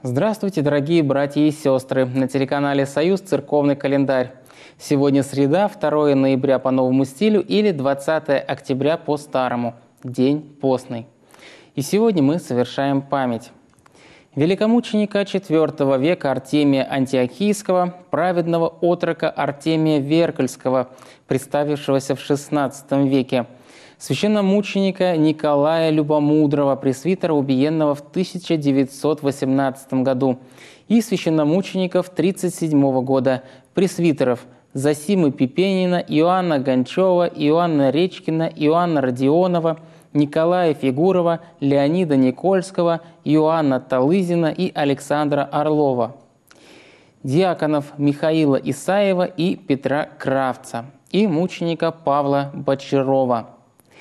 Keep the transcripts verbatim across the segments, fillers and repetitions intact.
Здравствуйте, дорогие братья и сестры! На телеканале «Союз» церковный календарь. Сегодня среда, второе ноября по новому стилю или двадцатое октября по старому, день постный. И сегодня мы совершаем память великомученика четвёртого века Артемия Антиохийского, праведного отрока Артемия Веркальского, представившегося в шестнадцатом веке, священномученика Николая Любомудрого, пресвитера, убиенного в тысяча девятьсот восемнадцатом году, и священномучеников тридцать седьмого года, пресвитеров Зосимы Пипенина, Иоанна Гончова, Иоанна Речкина, Иоанна Родионова, Николая Фигурова, Леонида Никольского, Иоанна Талызина и Александра Орлова, диаконов Михаила Исаева и Петра Кравца и мученика Павла Бочарова.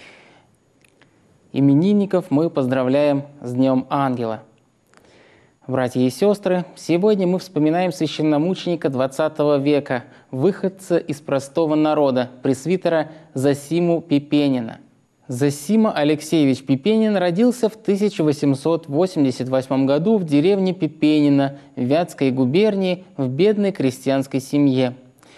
Именинников мы поздравляем с Днем Ангела. Братья и сестры, сегодня мы вспоминаем священномученика двадцатого века, выходца из простого народа, пресвитера Зосиму Пипенина. Зосима Алексеевич Пипенин родился в тысяча восемьсот восемьдесят восьмом году в деревне Пипенино Вятской губернии в бедной крестьянской семье.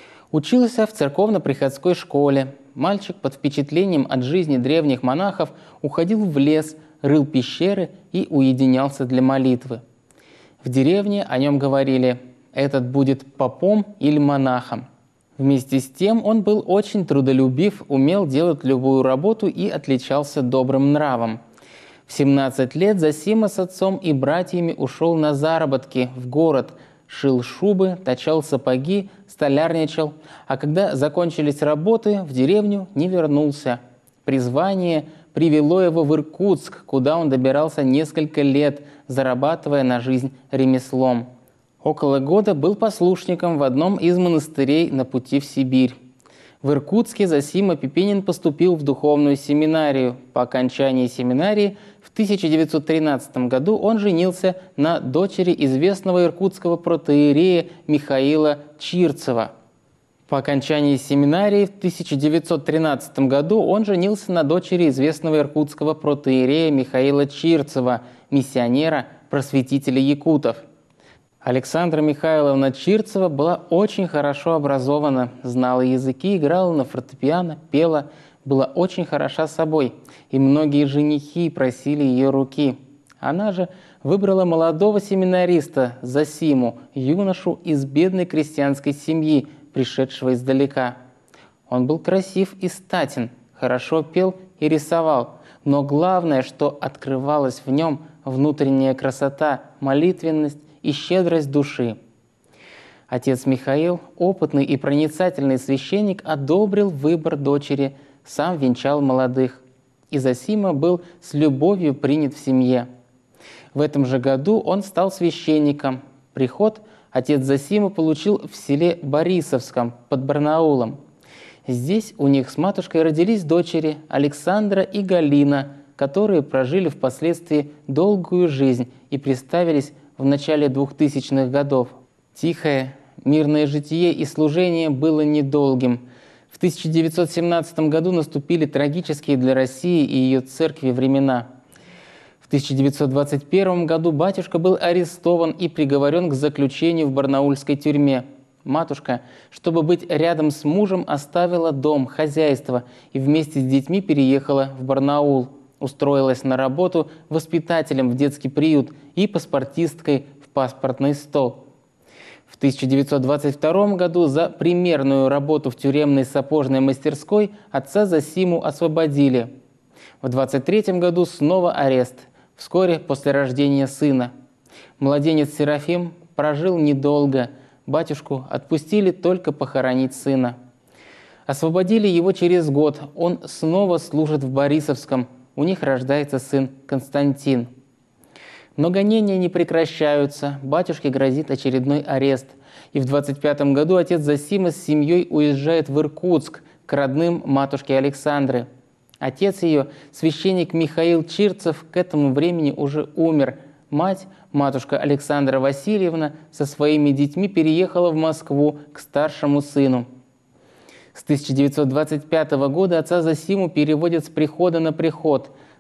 Учился в церковно-приходской школе. Мальчик под впечатлением от жизни древних монахов уходил в лес, рыл пещеры и уединялся для молитвы. В деревне о нем говорили: «Этот будет попом или монахом». Вместе с тем он был очень трудолюбив, умел делать любую работу и отличался добрым нравом. В семнадцать лет Зосима с отцом и братьями ушел на заработки в город, шил шубы, точал сапоги, столярничал, а когда закончились работы, в деревню не вернулся. Призвание привело его в Иркутск, куда он добирался несколько лет, зарабатывая на жизнь ремеслом. Около года был послушником в одном из монастырей на пути в Сибирь. В Иркутске Зосима Пипенин поступил в духовную семинарию. По окончании семинарии в тысяча девятьсот тринадцатом году он женился на дочери известного иркутского протоиерея Михаила Чирцева. По окончании семинарии в тысяча девятьсот тринадцатом году он женился на дочери известного иркутского протоиерея Михаила Чирцева, миссионера, просветителя якутов. Александра Михайловна Чирцева была очень хорошо образована, знала языки, играла на фортепиано, пела, была очень хороша собой, и многие женихи просили ее руки. Она же выбрала молодого семинариста Зосиму, юношу из бедной крестьянской семьи, пришедшего издалека. Он был красив и статен, хорошо пел и рисовал, но главное, что открывалась в нем внутренняя красота, молитвенность и щедрость души. Отец Михаил, опытный и проницательный священник, одобрил выбор дочери, сам венчал молодых. И Зосима был с любовью принят в семье. В этом же году он стал священником. Приход отец Зосима получил в селе Борисовском под Барнаулом. Здесь у них с матушкой родились дочери Александра и Галина, которые прожили впоследствии долгую жизнь и представились в начале двухтысячных годов. Тихое, мирное житие и служение было недолгим. В тысяча девятьсот семнадцатом году наступили трагические для России и ее церкви времена. В тысяча девятьсот двадцать первом году батюшка был арестован и приговорен к заключению в барнаульской тюрьме. Матушка, чтобы быть рядом с мужем, оставила дом, хозяйство и вместе с детьми переехала в Барнаул. Устроилась на работу воспитателем в детский приют и паспортисткой в паспортный стол. В тысяча девятьсот двадцать втором году за примерную работу в тюремной сапожной мастерской отца Зосиму освободили. В двадцать третьем году снова арест, вскоре после рождения сына. Младенец Серафим прожил недолго, батюшку отпустили только похоронить сына. Освободили его через год, он снова служит в Борисовском. У них рождается сын Константин. Но гонения не прекращаются, батюшке грозит очередной арест. И в двадцать пятом году отец Зосима с семьей уезжает в Иркутск к родным матушке Александры. Отец ее, священник Михаил Чирцев, к этому времени уже умер. Мать, матушка Александра Васильевна, со своими детьми переехала в Москву к старшему сыну. С тысяча девятьсот двадцать пятого года отца Зосиму переводят с прихода на приход.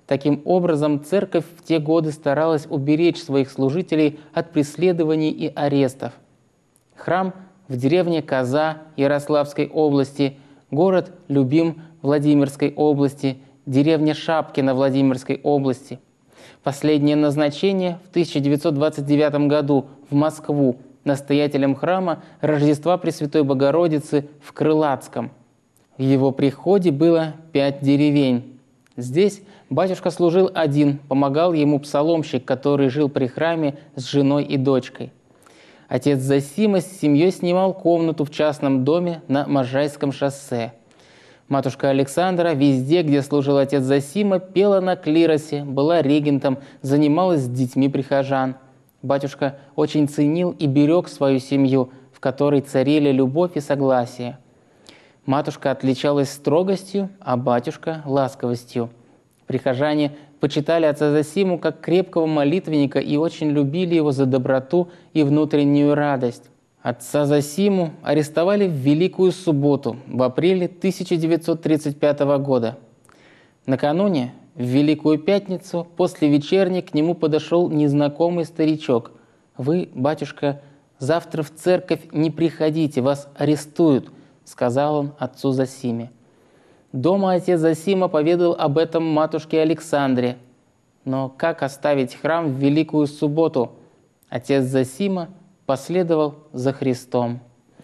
Таким образом, церковь в те годы старалась уберечь своих служителей от преследований и арестов. Храм в деревне Коза Ярославской области, город Любим Владимирской области, деревня Шапкино Владимирской области. Последнее назначение в тысяча девятьсот двадцать девятом году в Москву настоятелем храма Рождества Пресвятой Богородицы в Крылатском. В его приходе было пять деревень. Здесь батюшка служил один, помогал ему псаломщик, который жил при храме с женой и дочкой. Отец Зосима с семьей снимал комнату в частном доме на Можайском шоссе. Матушка Александра везде, где служил отец Зосима, пела на клиросе, была регентом, занималась с детьми прихожан. Батюшка очень ценил и берег свою семью, в которой царили любовь и согласие. Матушка отличалась строгостью, а батюшка – ласковостью. Прихожане почитали отца Зосиму как крепкого молитвенника и очень любили его за доброту и внутреннюю радость. Отца Зосиму арестовали в Великую Субботу в апреле тысяча девятьсот тридцать пятого года. Накануне, в Великую Пятницу, после вечерни к нему подошел незнакомый старичок. «Вы, батюшка, завтра в церковь не приходите, вас арестуют», — сказал он отцу Зосиме. Дома отец Зосима поведал об этом матушке Александре. Но как оставить храм в Великую Субботу? Отец Зосима последовал за Христом.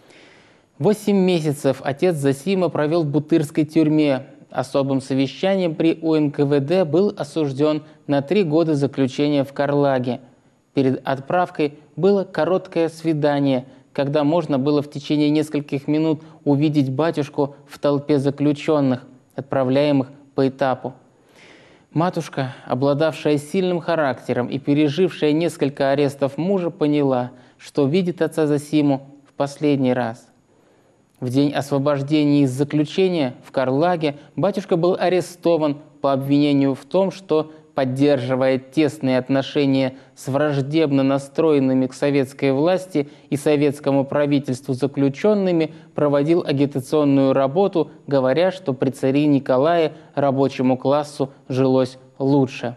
Восемь месяцев отец Зосима провел в Бутырской тюрьме. Особым совещанием при У Н К В Д был осужден на три года заключения в Карлаге. Перед отправкой было короткое свидание, когда можно было в течение нескольких минут увидеть батюшку в толпе заключенных, отправляемых по этапу. Матушка, обладавшая сильным характером и пережившая несколько арестов мужа, поняла, что видит отца Зосиму в последний раз. В день освобождения из заключения в Карлаге батюшка был арестован по обвинению в том, что, поддерживая тесные отношения с враждебно настроенными к советской власти и советскому правительству заключенными, проводил агитационную работу, говоря, что при царе Николае рабочему классу жилось лучше.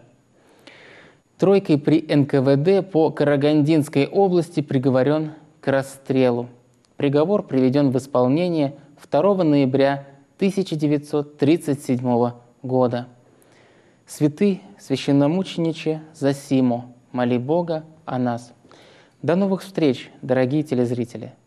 Тройкой при Н К В Д по Карагандинской области приговорен к расстрелу. Приговор приведен в исполнение второго ноября тысяча девятьсот тридцать седьмого года. Святый священномучениче Зосимо, моли Бога о нас. До новых встреч, дорогие телезрители!